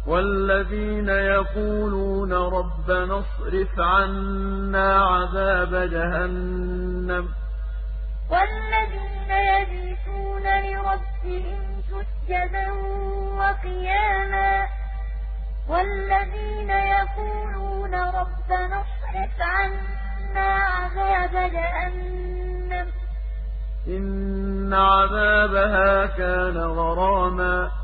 والذين يقولون ربنا اصرف عنا عذاب جهنم والذين يبيتون لربهم سجدا وقياما والذين يقولون ربنا اصرف عنا عذاب جهنم إن عذابها كان غراما